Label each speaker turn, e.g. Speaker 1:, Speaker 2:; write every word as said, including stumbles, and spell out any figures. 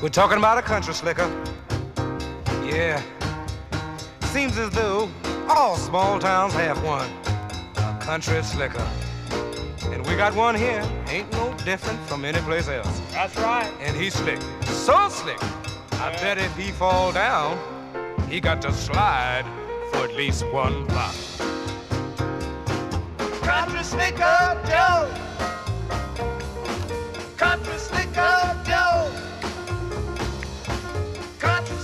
Speaker 1: We're talking about a country slicker. Yeah. Seems as though all small towns have one. A country slicker. And we got one here. Ain't no different from any place else.
Speaker 2: That's right.
Speaker 1: And he's slick. So slick. I bet if he fall down, he got to slide for at least one block.
Speaker 3: Country Slicker Joe.